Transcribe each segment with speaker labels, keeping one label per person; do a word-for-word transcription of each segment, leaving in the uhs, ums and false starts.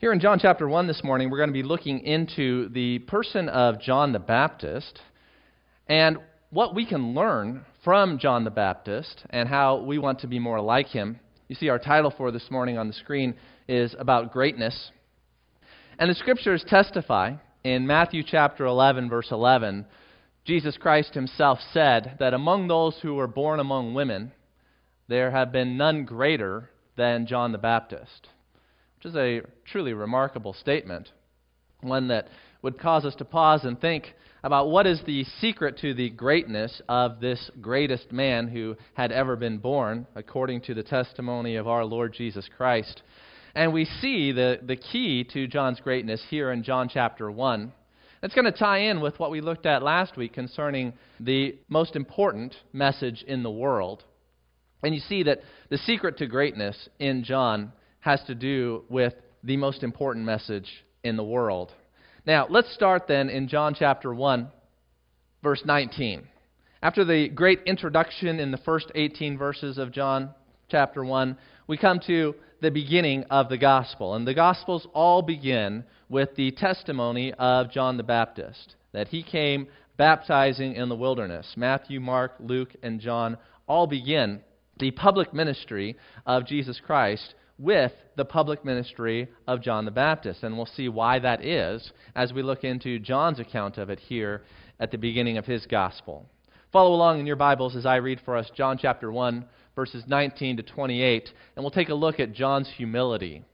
Speaker 1: Here in John chapter one this morning, we're going to be looking into the person of John the Baptist and what we can learn from John the Baptist and how we want to be more like him. You see, our title for this morning on the screen is about greatness. And the scriptures testify in Matthew chapter eleven, verse eleven, Jesus Christ himself said that among those who were born among women, there have been none greater than John the Baptist. Which is a truly remarkable statement, one that would cause us to pause and think about what is the secret to the greatness of this greatest man who had ever been born, according to the testimony of our Lord Jesus Christ. And we see the, the key to John's greatness here in John chapter one. It's going to tie in with what we looked at last week concerning the most important message in the world. And you see that the secret to greatness in John has to do with the most important message in the world. Now, let's start then in John chapter one, verse nineteen. After the great introduction in the first eighteen verses of John chapter one, we come to the beginning of the gospel. And the gospels all begin with the testimony of John the Baptist, that he came baptizing in the wilderness. Matthew, Mark, Luke, and John all begin the public ministry of Jesus Christ with the public ministry of John the Baptist. And we'll see why that is as we look into John's account of it here at the beginning of his gospel. Follow along in your Bibles as I read for us John chapter one, verses nineteen to twenty-eight, and we'll take a look at John's humility.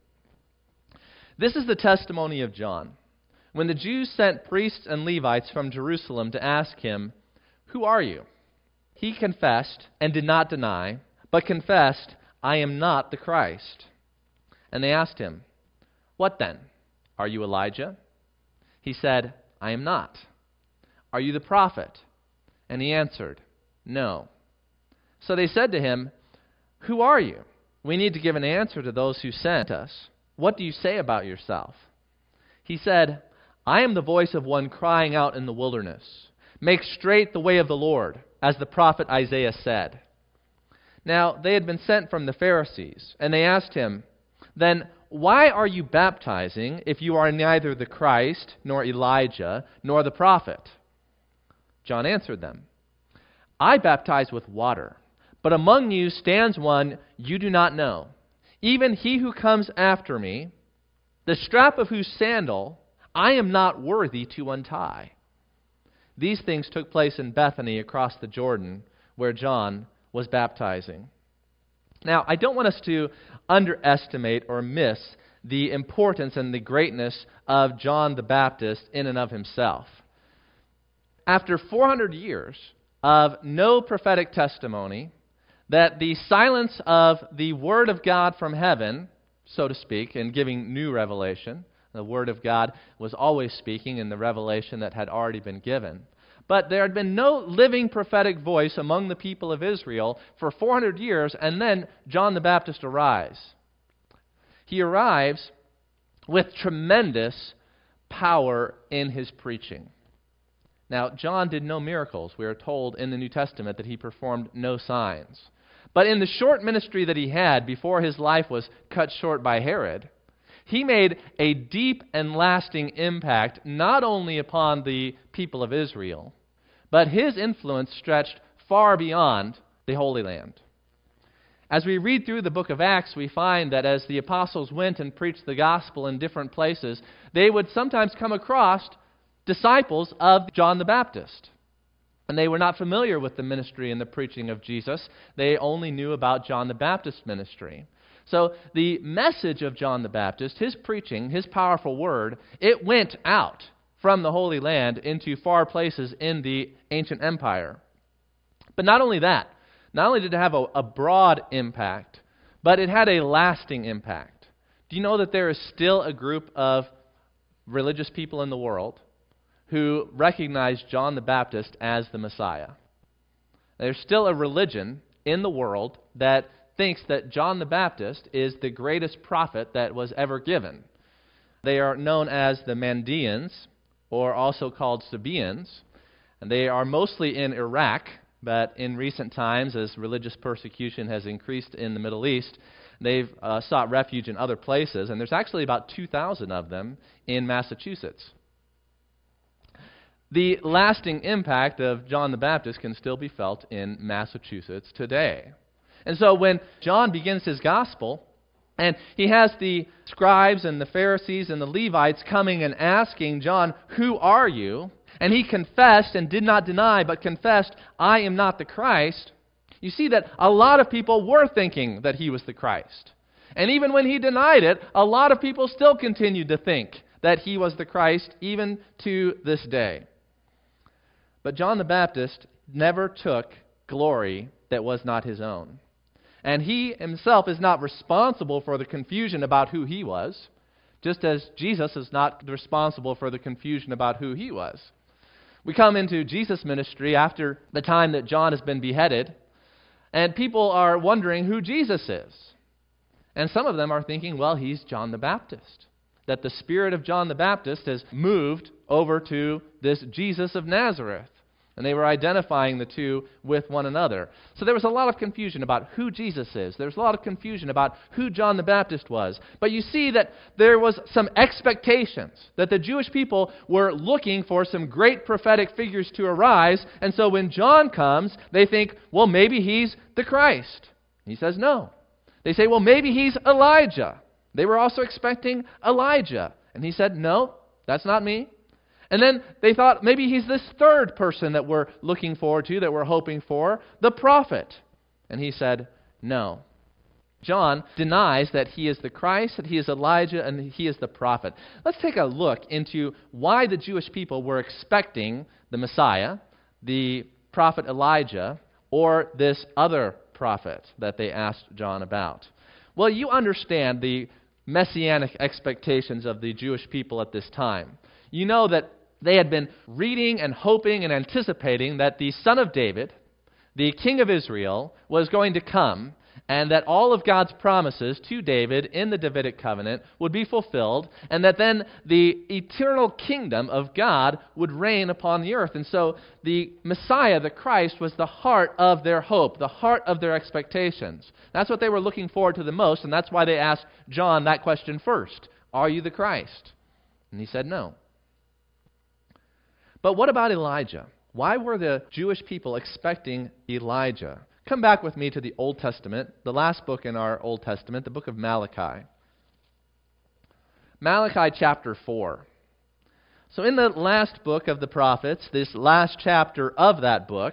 Speaker 1: This is the testimony of John. When the Jews sent priests and Levites from Jerusalem to ask him, "Who are you?" he confessed and did not deny, but confessed, "I am not the Christ." And they asked him, "What then? Are you Elijah?" He said, "I am not." "Are you the prophet?" And he answered, "No." So they said to him, "Who are you? We need to give an answer to those who sent us. What do you say about yourself?" He said, "I am the voice of one crying out in the wilderness, 'Make straight the way of the Lord,' as the prophet Isaiah said." Now they had been sent from the Pharisees, and they asked him, "Then why are you baptizing if you are neither the Christ, nor Elijah, nor the prophet?" John answered them, "I baptize with water, but among you stands one you do not know, even he who comes after me, the strap of whose sandal I am not worthy to untie." These things took place in Bethany across the Jordan, where John was baptizing. Now, I don't want us to underestimate or miss the importance and the greatness of John the Baptist in and of himself. After four hundred years of no prophetic testimony, that the silence of the Word of God from heaven, so to speak, in giving new revelation, the Word of God was always speaking in the revelation that had already been given. But there had been no living prophetic voice among the people of Israel for four hundred years, and then John the Baptist arrives. He arrives with tremendous power in his preaching. Now, John did no miracles. We are told in the New Testament that he performed no signs. But in the short ministry that he had before his life was cut short by Herod, he made a deep and lasting impact not only upon the people of Israel, but his influence stretched far beyond the Holy Land. As we read through the book of Acts, we find that as the apostles went and preached the gospel in different places, they would sometimes come across disciples of John the Baptist. And they were not familiar with the ministry and the preaching of Jesus. They only knew about John the Baptist's ministry. So the message of John the Baptist, his preaching, his powerful word, it went out from the Holy Land into far places in the ancient empire. But not only that, not only did it have a, a broad impact, but it had a lasting impact. Do you know that there is still a group of religious people in the world who recognize John the Baptist as the Messiah? There's still a religion in the world that thinks that John the Baptist is the greatest prophet that was ever given. They are known as the Mandeans, or also called Sabaeans, and they are mostly in Iraq, but in recent times, as religious persecution has increased in the Middle East, They've uh, sought refuge in other places, and there's actually about two thousand of them in Massachusetts. The lasting impact of John the Baptist can still be felt in Massachusetts today. And so when John begins his gospel, and he has the scribes and the Pharisees and the Levites coming and asking John, "Who are you?" And he confessed and did not deny, but confessed, "I am not the Christ." You see that a lot of people were thinking that he was the Christ. And even when he denied it, a lot of people still continued to think that he was the Christ, even to this day. But John the Baptist never took glory that was not his own. And he himself is not responsible for the confusion about who he was, just as Jesus is not responsible for the confusion about who he was. We come into Jesus' ministry after the time that John has been beheaded, and people are wondering who Jesus is. And some of them are thinking, well, he's John the Baptist. That the spirit of John the Baptist has moved over to this Jesus of Nazareth. And they were identifying the two with one another. So there was a lot of confusion about who Jesus is. There was a lot of confusion about who John the Baptist was. But you see that there was some expectations, that the Jewish people were looking for some great prophetic figures to arise. And so when John comes, they think, well, maybe he's the Christ. He says no. They say, well, maybe he's Elijah. They were also expecting Elijah. And he said, no, that's not me. And then they thought maybe he's this third person that we're looking forward to, that we're hoping for, the prophet. And he said, no. John denies that he is the Christ, that he is Elijah, and he is the prophet. Let's take a look into why the Jewish people were expecting the Messiah, the prophet Elijah, or this other prophet that they asked John about. Well, you understand the messianic expectations of the Jewish people at this time. You know that they had been reading and hoping and anticipating that the Son of David, the King of Israel, was going to come, and that all of God's promises to David in the Davidic covenant would be fulfilled, and that then the eternal kingdom of God would reign upon the earth. And so the Messiah, the Christ, was the heart of their hope, the heart of their expectations. That's what they were looking forward to the most, and that's why they asked John that question first. Are you the Christ? And he said no. But what about Elijah? Why were the Jewish people expecting Elijah? Come back with me to the Old Testament, the last book in our Old Testament, the book of Malachi. Malachi chapter four. So in the last book of the prophets, this last chapter of that book,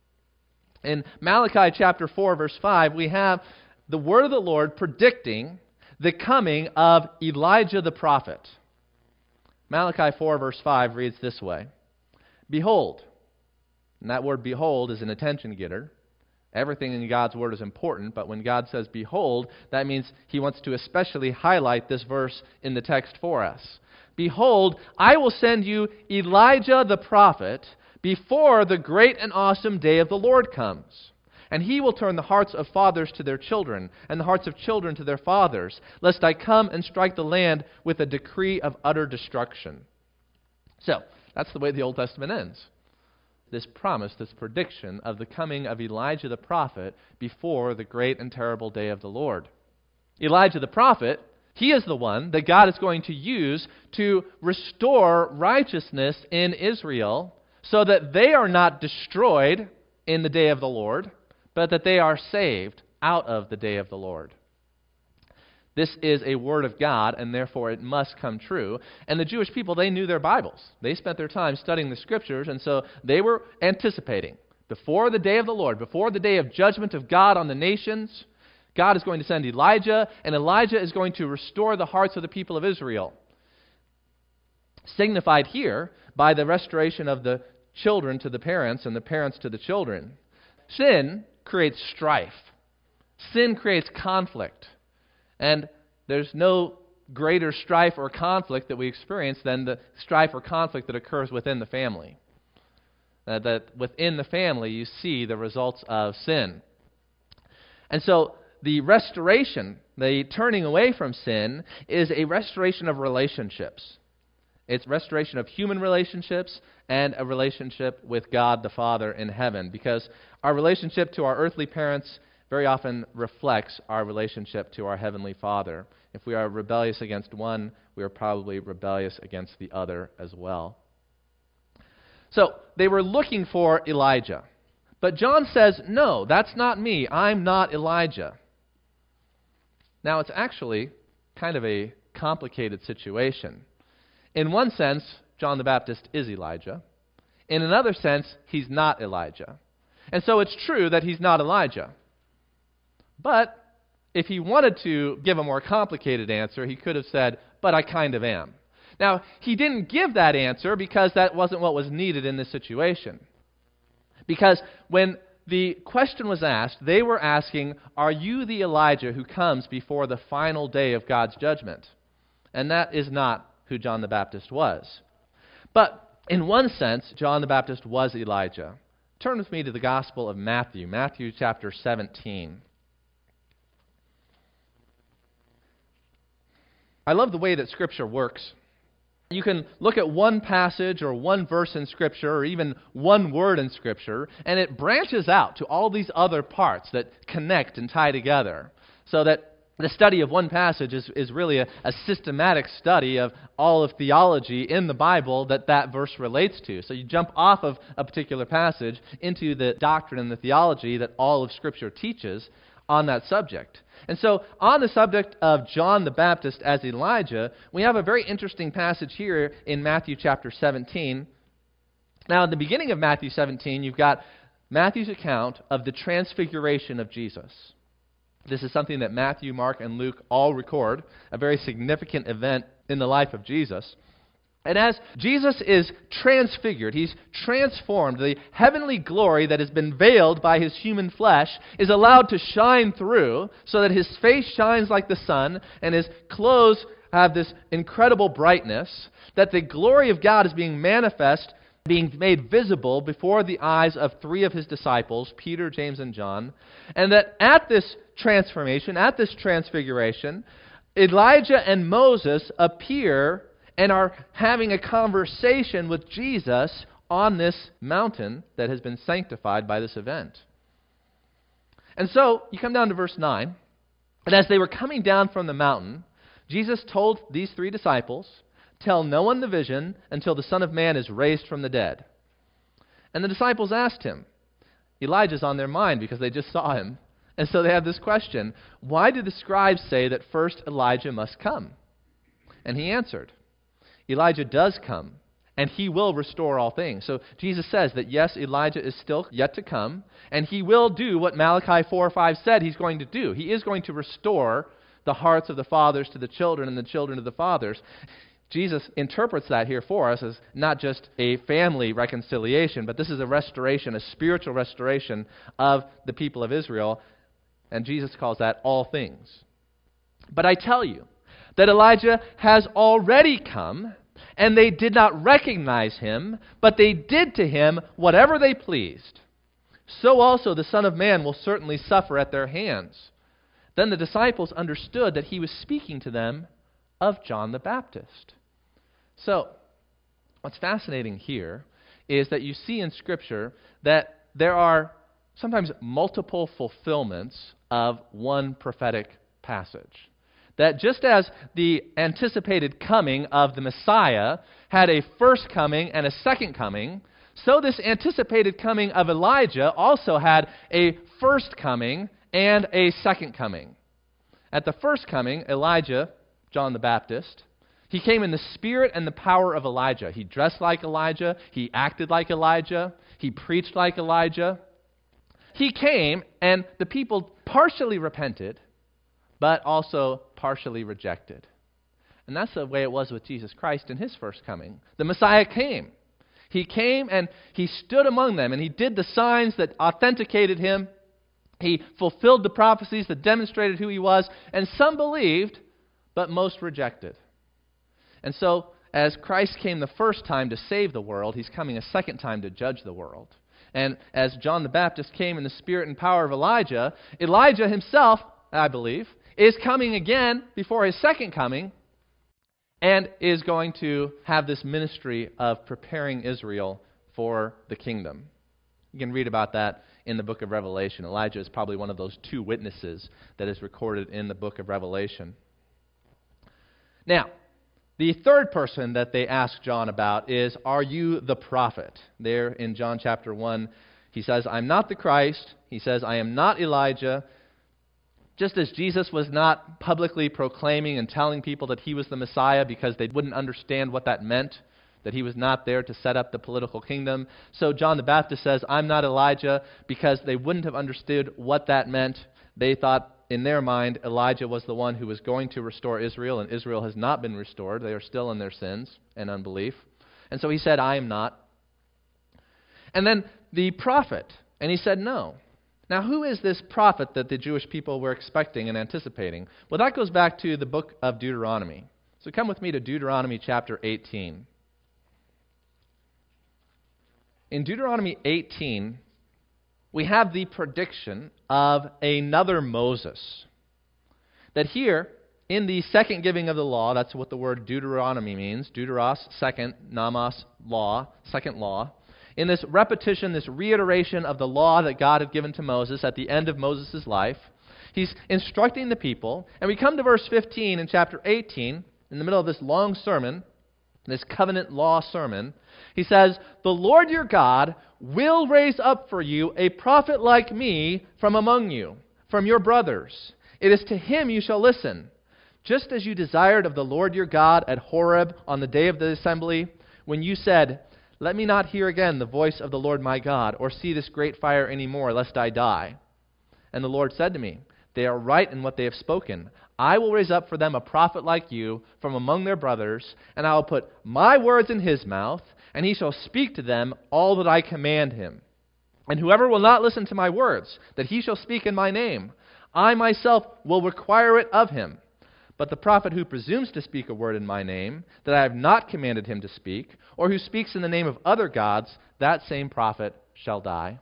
Speaker 1: in Malachi chapter four, verse five, we have the word of the Lord predicting the coming of Elijah the prophet. Malachi four, verse five reads this way. Behold, and that word behold is an attention getter. Everything in God's word is important, but when God says behold, that means he wants to especially highlight this verse in the text for us. Behold, I will send you Elijah the prophet before the great and awesome day of the Lord comes. And he will turn the hearts of fathers to their children, and the hearts of children to their fathers, lest I come and strike the land with a decree of utter destruction. So, that's the way the Old Testament ends. This promise, this prediction of the coming of Elijah the prophet before the great and terrible day of the Lord. Elijah the prophet, he is the one that God is going to use to restore righteousness in Israel so that they are not destroyed in the day of the Lord, but that they are saved out of the day of the Lord. This is a word of God, and therefore it must come true. And the Jewish people, they knew their Bibles. They spent their time studying the Scriptures, and so they were anticipating. Before the day of the Lord, before the day of judgment of God on the nations, God is going to send Elijah, and Elijah is going to restore the hearts of the people of Israel. Signified here by the restoration of the children to the parents and the parents to the children. Sin creates strife. Sin creates conflict. And there's no greater strife or conflict that we experience than the strife or conflict that occurs within the family. Uh, that within the family you see the results of sin. And so the restoration, the turning away from sin, is a restoration of relationships. It's restoration of human relationships and a relationship with God the Father in heaven. Because our relationship to our earthly parents very often reflects our relationship to our Heavenly Father. If we are rebellious against one, we are probably rebellious against the other as well. So, they were looking for Elijah. But John says, no, that's not me. I'm not Elijah. Now, it's actually kind of a complicated situation. In one sense, John the Baptist is Elijah. In another sense, he's not Elijah. And so it's true that he's not Elijah. But if he wanted to give a more complicated answer, he could have said, but I kind of am. Now, he didn't give that answer because that wasn't what was needed in this situation. Because when the question was asked, they were asking, are you the Elijah who comes before the final day of God's judgment? And that is not who John the Baptist was. But in one sense, John the Baptist was Elijah. Turn with me to the Gospel of Matthew, Matthew chapter seventeen. I love the way that Scripture works. You can look at one passage or one verse in Scripture or even one word in Scripture, and it branches out to all these other parts that connect and tie together, so that the study of one passage is, is really a, a systematic study of all of theology in the Bible that that verse relates to. So you jump off of a particular passage into the doctrine and the theology that all of Scripture teaches on that subject. And so on the subject of John the Baptist as Elijah, we have a very interesting passage here in Matthew chapter seventeen. Now, in the beginning of Matthew seventeen, you've got Matthew's account of the transfiguration of Jesus. This is something that Matthew, Mark, and Luke all record, a very significant event in the life of Jesus. And as Jesus is transfigured, he's transformed, the heavenly glory that has been veiled by his human flesh is allowed to shine through so that his face shines like the sun and his clothes have this incredible brightness, that the glory of God is being manifest, being made visible before the eyes of three of his disciples, Peter, James, and John, and that at this transformation, at this transfiguration, Elijah and Moses appear and are having a conversation with Jesus on this mountain that has been sanctified by this event. And so, you come down to verse nine, and as they were coming down from the mountain, Jesus told these three disciples, tell no one the vision until the Son of Man is raised from the dead. And the disciples asked him, Elijah's on their mind because they just saw him. And so they have this question, why did the scribes say that first Elijah must come? And he answered, Elijah does come, and he will restore all things. So Jesus says that yes, Elijah is still yet to come, and he will do what Malachi four five said he's going to do. He is going to restore the hearts of the fathers to the children and the children to the fathers. Jesus interprets that here for us as not just a family reconciliation, but this is a restoration, a spiritual restoration of the people of Israel, and Jesus calls that all things. But I tell you that Elijah has already come, and they did not recognize him, but they did to him whatever they pleased. So also the Son of Man will certainly suffer at their hands. Then the disciples understood that he was speaking to them of John the Baptist. So, what's fascinating here is that you see in Scripture that there are sometimes multiple fulfillments of one prophetic passage. That just as the anticipated coming of the Messiah had a first coming and a second coming, so this anticipated coming of Elijah also had a first coming and a second coming. At the first coming, Elijah, John the Baptist, he came in the spirit and the power of Elijah. He dressed like Elijah. He acted like Elijah. He preached like Elijah. He came, and the people partially repented, but also partially rejected. And that's the way it was with Jesus Christ in his first coming. The Messiah came. He came and he stood among them, and he did the signs that authenticated him. He fulfilled the prophecies that demonstrated who he was, and some believed, but most rejected. And so, as Christ came the first time to save the world, he's coming a second time to judge the world. And as John the Baptist came in the spirit and power of Elijah, Elijah himself, I believe, is coming again before his second coming and is going to have this ministry of preparing Israel for the kingdom. You can read about that in the book of Revelation. Elijah is probably one of those two witnesses that is recorded in the book of Revelation. Now, the third person that they ask John about is, are you the prophet? There in John chapter one, he says, I'm not the Christ. He says, I am not Elijah. Just as Jesus was not publicly proclaiming and telling people that he was the Messiah because they wouldn't understand what that meant, that he was not there to set up the political kingdom, so John the Baptist says, I'm not Elijah, because they wouldn't have understood what that meant. They thought in their mind Elijah was the one who was going to restore Israel, and Israel has not been restored. They are still in their sins and unbelief. And so he said, I am not. And then the prophet, and he said, no. Now, who is this prophet that the Jewish people were expecting and anticipating? Well, that goes back to the book of Deuteronomy. So come with me to Deuteronomy chapter eighteen. In Deuteronomy eighteen, we have the prediction of another Moses. That here, in the second giving of the law, that's what the word Deuteronomy means, Deuteros, second, Nomos, law, second law. In this repetition, this reiteration of the law that God had given to Moses at the end of Moses' life, he's instructing the people. And we come to verse fifteen in chapter eighteen, in the middle of this long sermon, this covenant law sermon. He says, the Lord your God will raise up for you a prophet like me from among you, from your brothers. It is to him you shall listen. Just as you desired of the Lord your God at Horeb on the day of the assembly, when you said, let me not hear again the voice of the Lord my God, or see this great fire any more, lest I die. And the Lord said to me, they are right in what they have spoken. I will raise up for them a prophet like you from among their brothers, and I will put my words in his mouth, and he shall speak to them all that I command him. And whoever will not listen to my words, that he shall speak in my name, I myself will require it of him. But the prophet who presumes to speak a word in my name, that I have not commanded him to speak, or who speaks in the name of other gods, that same prophet shall die.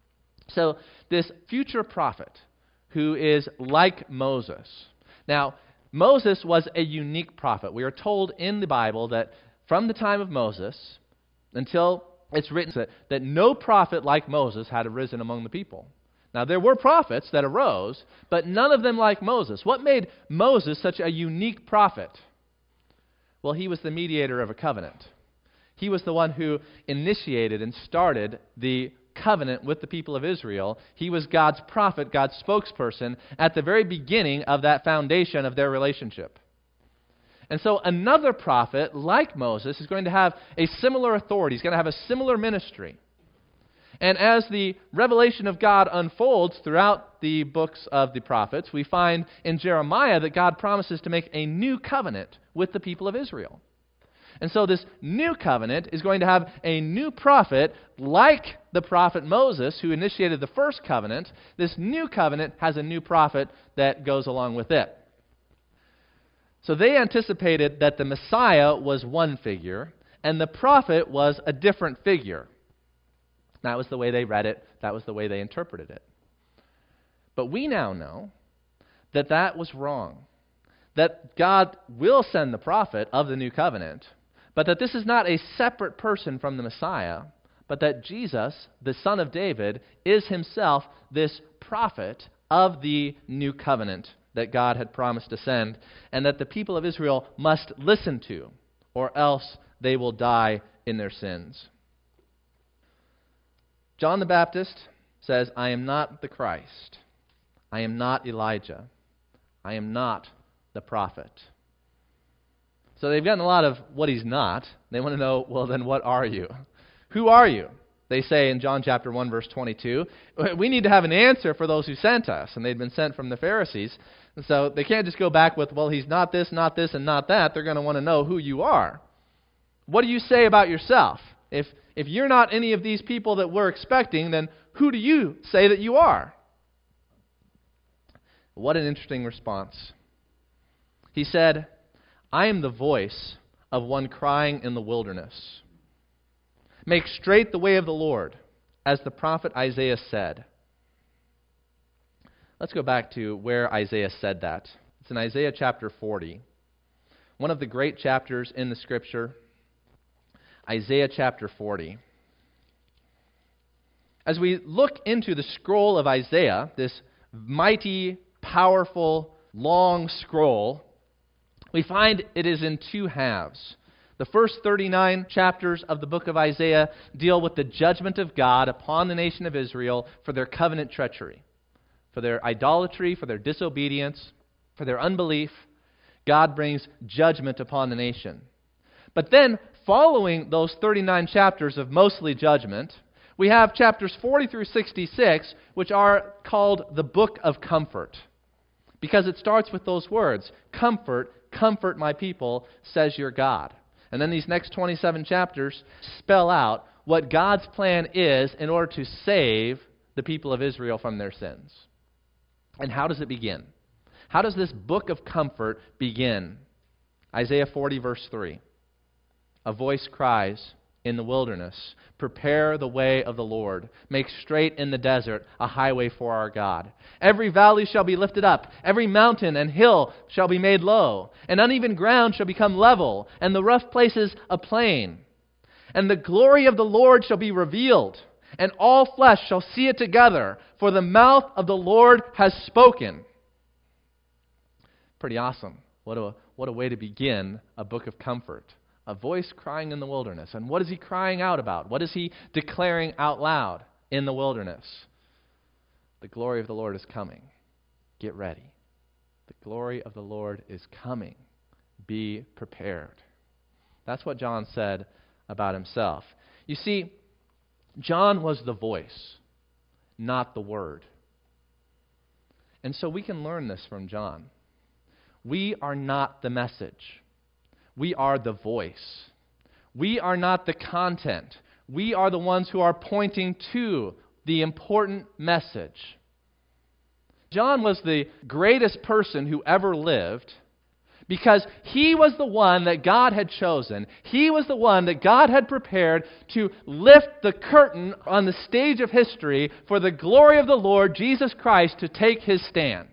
Speaker 1: So this future prophet who is like Moses. Now, Moses was a unique prophet. We are told in the Bible that from the time of Moses until it's written that, that no prophet like Moses had arisen among the people. Now, there were prophets that arose, but none of them like Moses. What made Moses such a unique prophet? Well, he was the mediator of a covenant. He was the one who initiated and started the covenant with the people of Israel. He was God's prophet, God's spokesperson at the very beginning of that foundation of their relationship. And so another prophet, like Moses, is going to have a similar authority. He's going to have a similar ministry. And as the revelation of God unfolds throughout the books of the prophets, we find in Jeremiah that God promises to make a new covenant with the people of Israel. And so this new covenant is going to have a new prophet like the prophet Moses who initiated the first covenant. This new covenant has a new prophet that goes along with it. So they anticipated that the Messiah was one figure and the prophet was a different figure. That was the way they read it. That was the way they interpreted it. But we now know that that was wrong. That God will send the prophet of the new covenant, but that this is not a separate person from the Messiah, but that Jesus, the Son of David, is himself this prophet of the new covenant that God had promised to send, and that the people of Israel must listen to, or else they will die in their sins. John the Baptist says, I am not the Christ. I am not Elijah. I am not the prophet. So they've gotten a lot of what he's not. They want to know, well, then what are you? Who are you? They say in John chapter one, verse twenty-two, we need to have an answer for those who sent us. And they'd been sent from the Pharisees. And so they can't just go back with, well, he's not this, not this, and not that. They're going to want to know who you are. What do you say about yourself? If if you're not any of these people that we're expecting, then who do you say that you are? What an interesting response. He said, I am the voice of one crying in the wilderness. Make straight the way of the Lord, as the prophet Isaiah said. Let's go back to where Isaiah said that. It's in Isaiah chapter forty, one of the great chapters in the Scripture. Isaiah chapter forty. As we look into the scroll of Isaiah, this mighty, powerful, long scroll, we find it is in two halves. The first thirty-nine chapters of the book of Isaiah deal with the judgment of God upon the nation of Israel for their covenant treachery, for their idolatry, for their disobedience, for their unbelief. God brings judgment upon the nation. But then, following those thirty-nine chapters of mostly judgment, we have chapters forty through sixty-six, which are called the Book of Comfort, because it starts with those words, "Comfort, comfort my people, says your God." And then these next twenty-seven chapters spell out what God's plan is in order to save the people of Israel from their sins. And how does it begin? How does this book of comfort begin? Isaiah forty, verse three. A voice cries in the wilderness, "Prepare the way of the Lord. Make straight in the desert a highway for our God. Every valley shall be lifted up. Every mountain and hill shall be made low. And uneven ground shall become level, and the rough places a plain. And the glory of the Lord shall be revealed, and all flesh shall see it together, for the mouth of the Lord has spoken." Pretty awesome. What a, what a way to begin a book of comfort. A voice crying in the wilderness. And what is he crying out about? What is he declaring out loud in the wilderness? The glory of the Lord is coming. Get ready. The glory of the Lord is coming. Be prepared. That's what John said about himself. You see, John was the voice, not the word. And so we can learn this from John. We are not the message. We are the voice. We are not the content. We are the ones who are pointing to the important message. John was the greatest person who ever lived because he was the one that God had chosen. He was the one that God had prepared to lift the curtain on the stage of history for the glory of the Lord Jesus Christ to take his stand.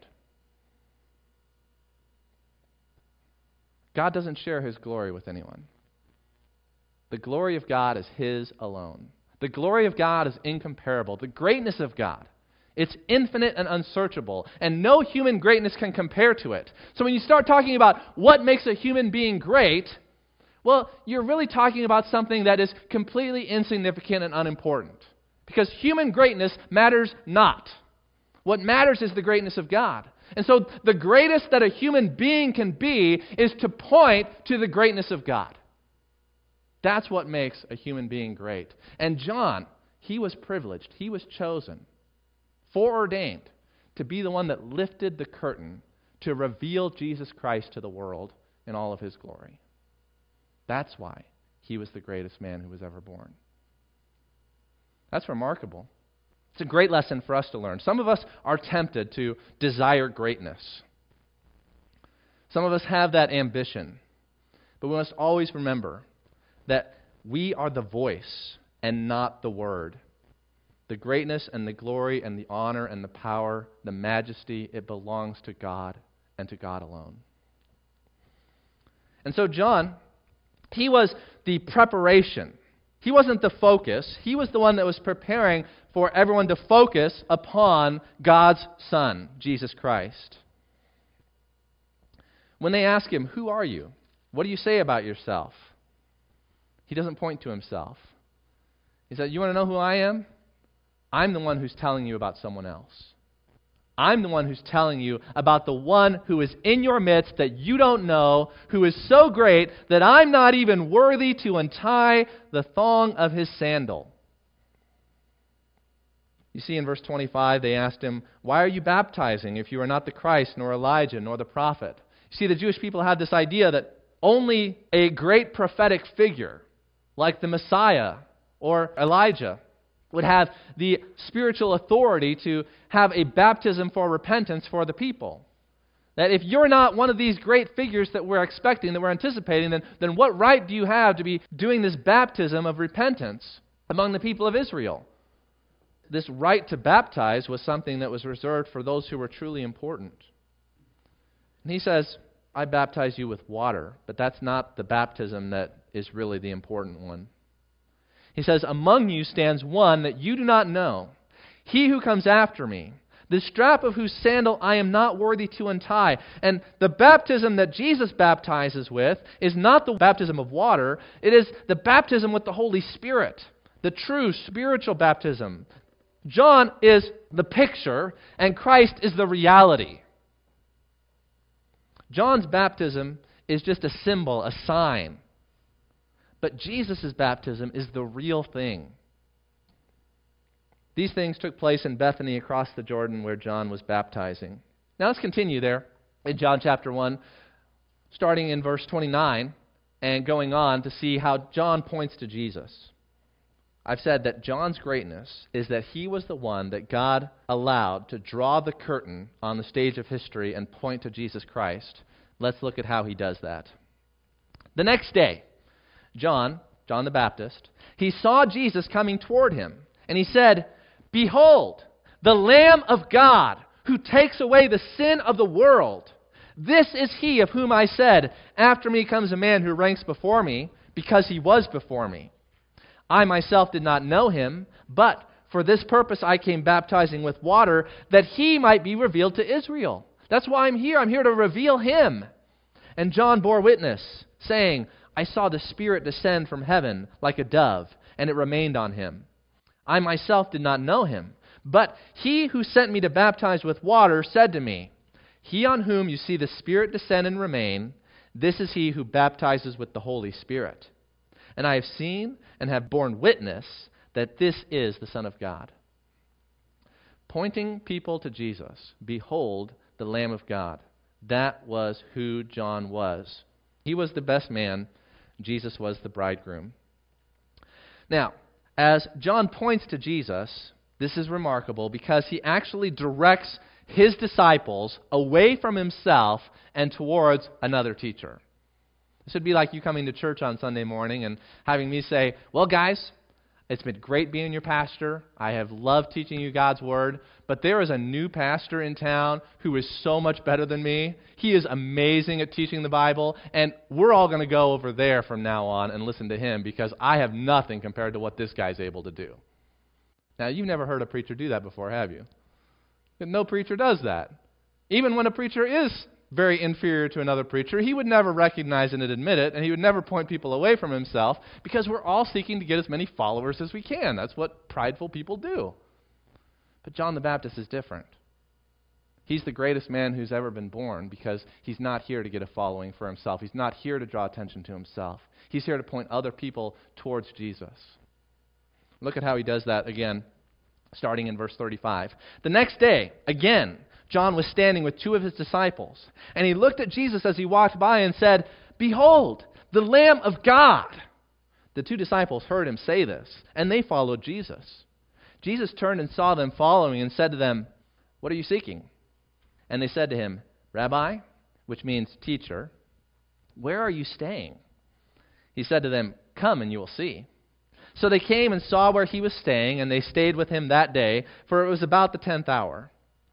Speaker 1: God doesn't share his glory with anyone. The glory of God is his alone. The glory of God is incomparable. The greatness of God, it's infinite and unsearchable, and no human greatness can compare to it. So when you start talking about what makes a human being great, well, you're really talking about something that is completely insignificant and unimportant. Because human greatness matters not. What matters is the greatness of God. And so the greatest that a human being can be is to point to the greatness of God. That's what makes a human being great. And John, he was privileged. He was chosen, foreordained, to be the one that lifted the curtain to reveal Jesus Christ to the world in all of his glory. That's why he was the greatest man who was ever born. That's remarkable. It's a great lesson for us to learn. Some of us are tempted to desire greatness. Some of us have that ambition. But we must always remember that we are the voice and not the word. The greatness and the glory and the honor and the power, the majesty, it belongs to God and to God alone. And so John, he was the preparation. He wasn't the focus. He was the one that was preparing for everyone to focus upon God's Son, Jesus Christ. When they ask him, "Who are you? What do you say about yourself?" he doesn't point to himself. He said, "You want to know who I am? I'm the one who's telling you about someone else. I'm the one who's telling you about the one who is in your midst that you don't know, who is so great that I'm not even worthy to untie the thong of his sandal." You see in verse twenty-five, they asked him, "Why are you baptizing if you are not the Christ, nor Elijah, nor the prophet?" You see, the Jewish people had this idea that only a great prophetic figure, like the Messiah or Elijah, would have the spiritual authority to have a baptism for repentance for the people. That if you're not one of these great figures that we're expecting, that we're anticipating, then, then what right do you have to be doing this baptism of repentance among the people of Israel? This right to baptize was something that was reserved for those who were truly important. And he says, "I baptize you with water," but that's not the baptism that is really the important one. He says, "Among you stands one that you do not know, he who comes after me, the strap of whose sandal I am not worthy to untie." And the baptism that Jesus baptizes with is not the baptism of water. It is the baptism with the Holy Spirit, the true spiritual baptism. John is the picture, and Christ is the reality. John's baptism is just a symbol, a sign. But Jesus' baptism is the real thing. These things took place in Bethany across the Jordan where John was baptizing. Now let's continue there in John chapter one, starting in verse twenty-nine and going on to see how John points to Jesus. I've said that John's greatness is that he was the one that God allowed to draw the curtain on the stage of history and point to Jesus Christ. Let's look at how he does that. The next day, John, John the Baptist, he saw Jesus coming toward him, and he said, "Behold, the Lamb of God, who takes away the sin of the world. This is he of whom I said, after me comes a man who ranks before me, because he was before me. I myself did not know him, but for this purpose I came baptizing with water, that he might be revealed to Israel." That's why I'm here. I'm here to reveal him. And John bore witness, saying, "I saw the Spirit descend from heaven like a dove, and it remained on him. I myself did not know him, but he who sent me to baptize with water said to me, 'He on whom you see the Spirit descend and remain, this is he who baptizes with the Holy Spirit.' And I have seen and have borne witness that this is the Son of God." Pointing people to Jesus, behold the Lamb of God. That was who John was. He was the best man. Jesus was the bridegroom. Now, as John points to Jesus, this is remarkable because he actually directs his disciples away from himself and towards another teacher. This would be like you coming to church on Sunday morning and having me say, "Well, guys, it's been great being your pastor. I have loved teaching you God's Word, but there is a new pastor in town who is so much better than me. He is amazing at teaching the Bible, and we're all going to go over there from now on and listen to him because I have nothing compared to what this guy's able to do." Now, you've never heard a preacher do that before, have you? No preacher does that. Even when a preacher is very inferior to another preacher, he would never recognize it and admit it, and he would never point people away from himself because we're all seeking to get as many followers as we can. That's what prideful people do. But John the Baptist is different. He's the greatest man who's ever been born because he's not here to get a following for himself. He's not here to draw attention to himself. He's here to point other people towards Jesus. Look at how he does that again, starting in verse thirty-five. The next day, again, John was standing with two of his disciples, and he looked at Jesus as he walked by and said, "Behold, the Lamb of God." The two disciples heard him say this, and they followed Jesus. Jesus turned and saw them following and said to them, "What are you seeking?" And they said to him, "Rabbi," which means teacher, "where are you staying?" He said to them, "Come and you will see." So they came and saw where he was staying, and they stayed with him that day, for it was about the tenth hour.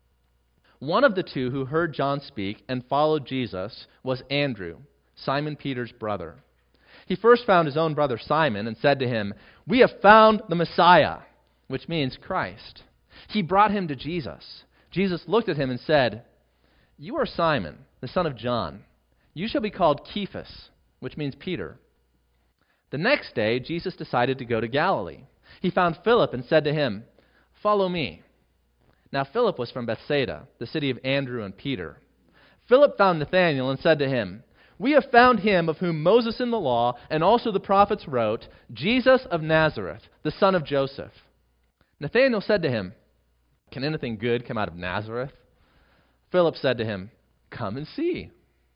Speaker 1: One of the two who heard John speak and followed Jesus was Andrew, Simon Peter's brother. He first found his own brother Simon and said to him, "We have found the Messiah," which means Christ. He brought him to Jesus. Jesus looked at him and said, "You are Simon, the son of John. You shall be called Cephas," which means Peter. The next day, Jesus decided to go to Galilee. He found Philip and said to him, "Follow me." Now Philip was from Bethsaida, the city of Andrew and Peter. Philip found Nathanael and said to him, "We have found him of whom Moses in the law and also the prophets wrote, Jesus of Nazareth, the son of Joseph." Nathanael said to him, "Can anything good come out of Nazareth?" Philip said to him, "Come and see."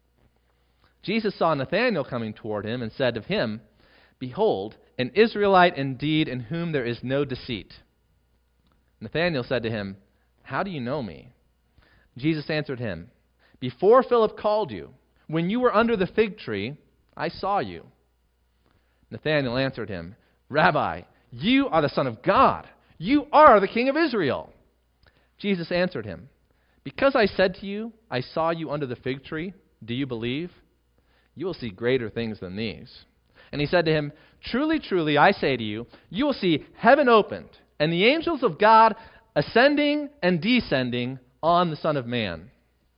Speaker 1: Jesus saw Nathanael coming toward him and said of him, "Behold, an Israelite indeed in whom there is no deceit." Nathanael said to him, "How do you know me?" Jesus answered him, "Before Philip called you, when you were under the fig tree, I saw you." Nathanael answered him, "Rabbi, you are the Son of God. You are the King of Israel." Jesus answered him, "Because I said to you, I saw you under the fig tree, do you believe? You will see greater things than these." And he said to him, "Truly, truly, I say to you, you will see heaven opened, and the angels of God ascending and descending on the Son of Man."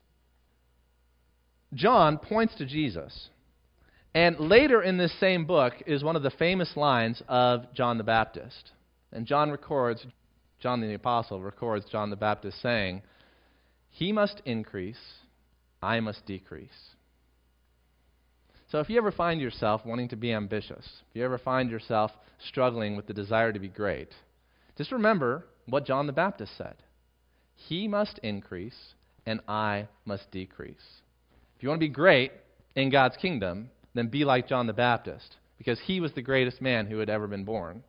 Speaker 1: John points to Jesus. And later in this same book is one of the famous lines of John the Baptist. And John records, John the Apostle records John the Baptist saying, "He must increase, I must decrease." So if you ever find yourself wanting to be ambitious, if you ever find yourself struggling with the desire to be great, just remember what John the Baptist said. He must increase, and I must decrease. If you want to be great in God's kingdom, then be like John the Baptist, because he was the greatest man who had ever been born.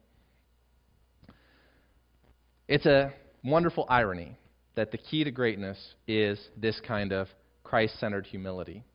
Speaker 1: It's a wonderful irony that the key to greatness is this kind of Christ-centered humility.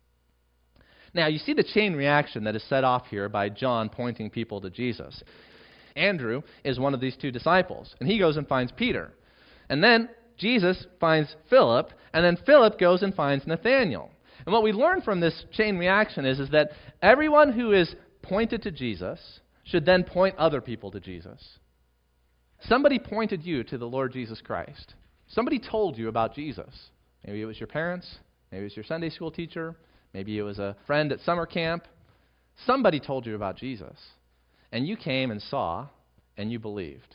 Speaker 1: Now, you see the chain reaction that is set off here by John pointing people to Jesus. Andrew is one of these two disciples, and he goes and finds Peter. And then Jesus finds Philip, and then Philip goes and finds Nathanael. And what we learn from this chain reaction is, is that everyone who is pointed to Jesus should then point other people to Jesus. Somebody pointed you to the Lord Jesus Christ. Somebody told you about Jesus. Maybe it was your parents, maybe it was your Sunday school teacher, maybe it was a friend at summer camp. Somebody told you about Jesus, and you came and saw, and you believed.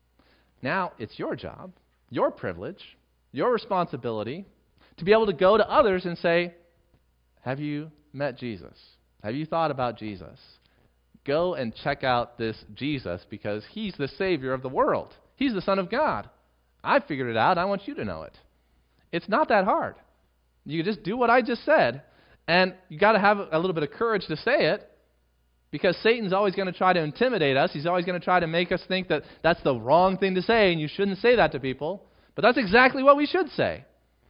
Speaker 1: Now it's your job, your privilege, your responsibility to be able to go to others and say, "Have you met Jesus? Have you thought about Jesus? Go and check out this Jesus, because he's the Savior of the world. He's the Son of God. I figured it out. I want you to know it." It's not that hard. You just do what I just said. And you got to have a little bit of courage to say it, because Satan's always going to try to intimidate us. He's always going to try to make us think that that's the wrong thing to say, and you shouldn't say that to people. But that's exactly what we should say.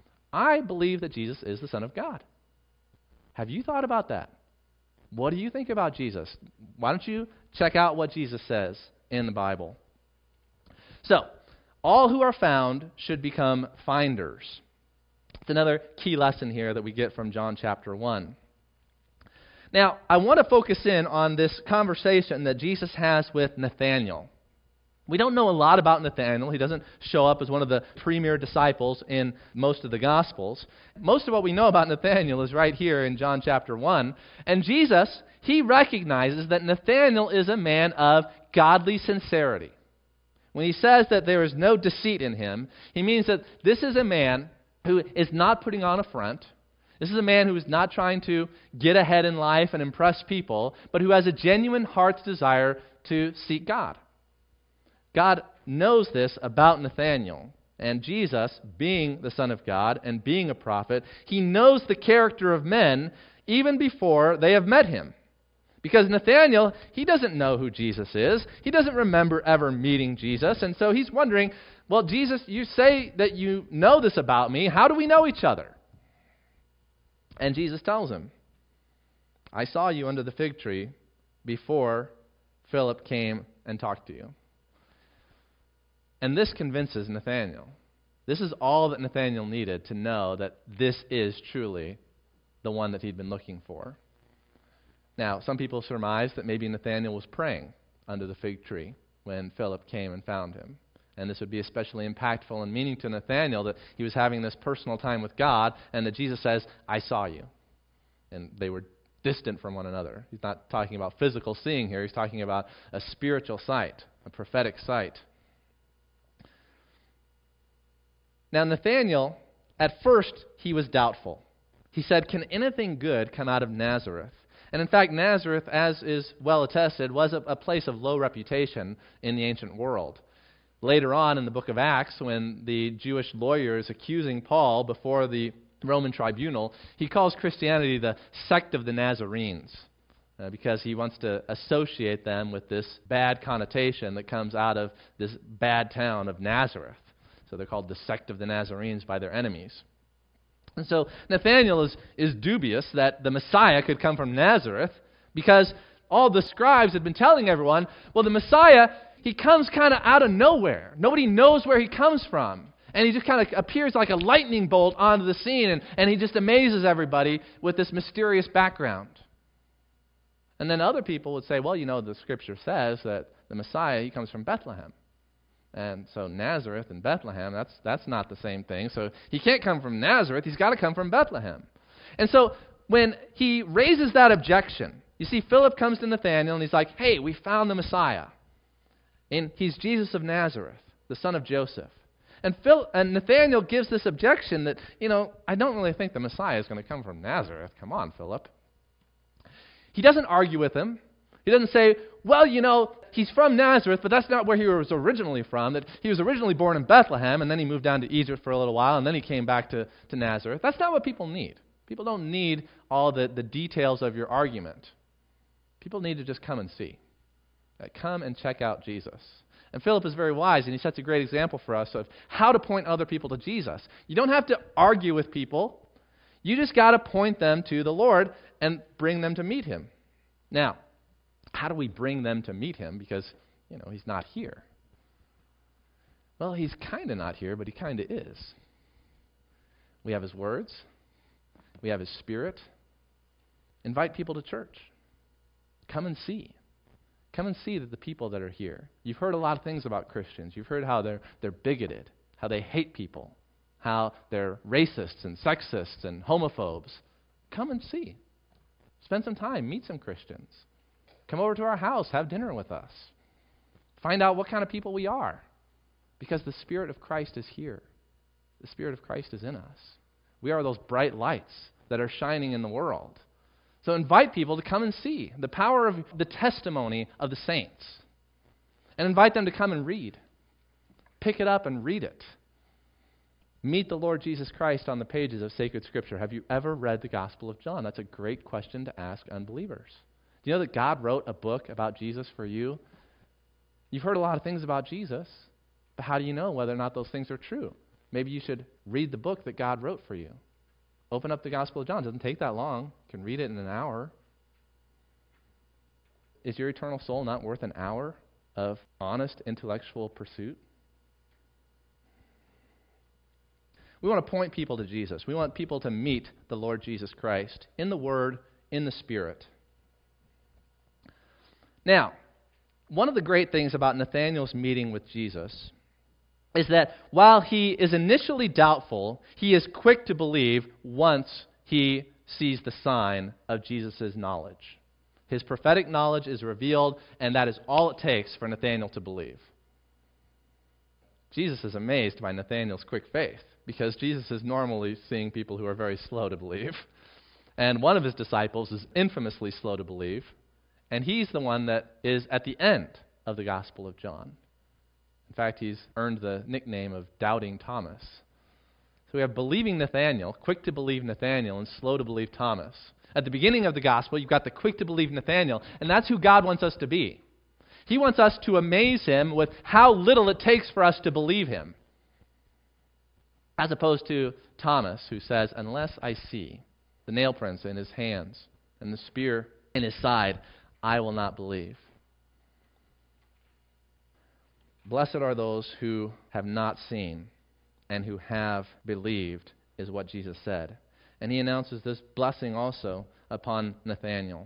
Speaker 1: I believe that Jesus is the Son of God. Have you thought about that? What do you think about Jesus? Why don't you check out what Jesus says in the Bible? So, all who are found should become finders. It's another key lesson here that we get from John chapter one. Now, I want to focus in on this conversation that Jesus has with Nathanael. We don't know a lot about Nathanael. He doesn't show up as one of the premier disciples in most of the Gospels. Most of what we know about Nathanael is right here in John chapter one. And Jesus, he recognizes that Nathanael is a man of godly sincerity. When he says that there is no deceit in him, he means that this is a man who is not putting on a front. This is a man who is not trying to get ahead in life and impress people, but who has a genuine heart's desire to seek God. God knows this about Nathanael, and Jesus, being the Son of God and being a prophet, he knows the character of men even before they have met him. Because Nathanael, he doesn't know who Jesus is. He doesn't remember ever meeting Jesus, and so he's wondering, well, Jesus, you say that you know this about me. How do we know each other? And Jesus tells him, "I saw you under the fig tree before Philip came and talked to you." And this convinces Nathanael. This is all that Nathanael needed to know that this is truly the one that he'd been looking for. Now, some people surmise that maybe Nathanael was praying under the fig tree when Philip came and found him. And this would be especially impactful and meaning to Nathanael, that he was having this personal time with God, and that Jesus says, "I saw you." And they were distant from one another. He's not talking about physical seeing here. He's talking about a spiritual sight, a prophetic sight. Now, Nathanael, at first, he was doubtful. He said, "Can anything good come out of Nazareth?" And in fact, Nazareth, as is well attested, was a, a place of low reputation in the ancient world. Later on in the book of Acts, when the Jewish lawyer is accusing Paul before the Roman tribunal, he calls Christianity the sect of the Nazarenes, uh, because he wants to associate them with this bad connotation that comes out of this bad town of Nazareth. So they're called the sect of the Nazarenes by their enemies. And so Nathanael is, is dubious that the Messiah could come from Nazareth, because all the scribes had been telling everyone, well, the Messiah, he comes kind of out of nowhere. Nobody knows where he comes from. And he just kind of appears like a lightning bolt onto the scene, and, and he just amazes everybody with this mysterious background. And then other people would say, well, you know, the Scripture says that the Messiah, he comes from Bethlehem. And so Nazareth and Bethlehem, that's that's not the same thing. So he can't come from Nazareth. He's got to come from Bethlehem. And so when he raises that objection, you see, Philip comes to Nathanael and he's like, hey, we found the Messiah. And he's Jesus of Nazareth, the son of Joseph. And, Phil, and Nathanael gives this objection that, you know, I don't really think the Messiah is going to come from Nazareth. Come on, Philip. He doesn't argue with him. He doesn't say, well, you know, he's from Nazareth, but that's not where he was originally from. That he was originally born in Bethlehem, and then he moved down to Egypt for a little while, and then he came back to, to Nazareth. That's not what people need. People don't need all the, the details of your argument. People need to just come and see. Like, come and check out Jesus. And Philip is very wise, and he sets a great example for us of how to point other people to Jesus. You don't have to argue with people. You just got to point them to the Lord and bring them to meet him. Now, how do we bring them to meet him? Because, you know, he's not here. Well, he's kind of not here, but he kind of is. We have his words. We have his Spirit. Invite people to church. Come and see. Come and see that the people that are here. You've heard a lot of things about Christians. You've heard how they're they're bigoted, how they hate people, how they're racists and sexists and homophobes. Come and see. Spend some time. Meet some Christians. Come over to our house. Have dinner with us. Find out what kind of people we are. Because the Spirit of Christ is here. The Spirit of Christ is in us. We are those bright lights that are shining in the world. So invite people to come and see the power of the testimony of the saints. And invite them to come and read. Pick it up and read it. Meet the Lord Jesus Christ on the pages of sacred Scripture. Have you ever read the Gospel of John? That's a great question to ask unbelievers. Do you know that God wrote a book about Jesus for you? You've heard a lot of things about Jesus, but how do you know whether or not those things are true? Maybe you should read the book that God wrote for you. Open up the Gospel of John. It doesn't take that long. You can read it in an hour. Is your eternal soul not worth an hour of honest intellectual pursuit? We want to point people to Jesus. We want people to meet the Lord Jesus Christ in the Word, in the Spirit. Now, one of the great things about Nathanael's meeting with Jesus is that while he is initially doubtful, he is quick to believe once he sees the sign of Jesus' knowledge. His prophetic knowledge is revealed, and that is all it takes for Nathanael to believe. Jesus is amazed by Nathanael's quick faith, because Jesus is normally seeing people who are very slow to believe. And one of his disciples is infamously slow to believe, and he's the one that is at the end of the Gospel of John. In fact, he's earned the nickname of Doubting Thomas. So we have believing Nathanael, quick to believe Nathanael, and slow to believe Thomas. At the beginning of the Gospel, you've got the quick to believe Nathanael, and that's who God wants us to be. He wants us to amaze him with how little it takes for us to believe him. As opposed to Thomas, who says, unless I see the nail prints in his hands and the spear in his side, I will not believe. Blessed are those who have not seen and who have believed, is what Jesus said. And he announces this blessing also upon Nathanael.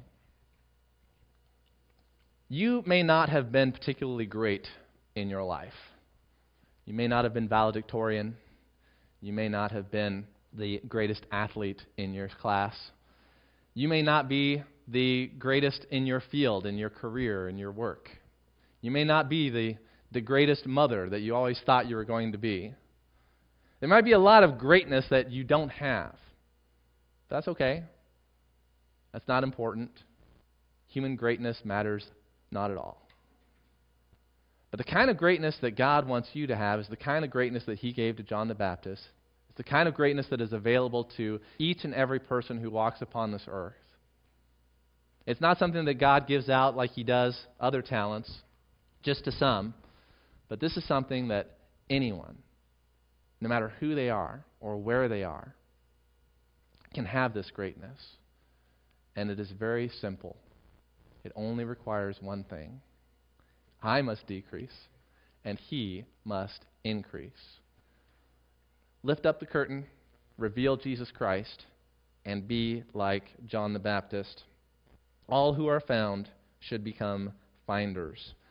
Speaker 1: You may not have been particularly great in your life. You may not have been valedictorian. You may not have been the greatest athlete in your class. You may not be the greatest in your field, in your career, in your work. You may not be the, the greatest mother that you always thought you were going to be. There might be a lot of greatness that you don't have. That's okay. That's not important. Human greatness matters not at all. But the kind of greatness that God wants you to have is the kind of greatness that he gave to John the Baptist. It's the kind of greatness that is available to each and every person who walks upon this earth. It's not something that God gives out like he does other talents, just to some. But this is something that anyone, no matter who they are or where they are, can have this greatness. And it is very simple. It only requires one thing. I must decrease, and he must increase. Lift up the curtain, reveal Jesus Christ, and be like John the Baptist. All who are found should become finders.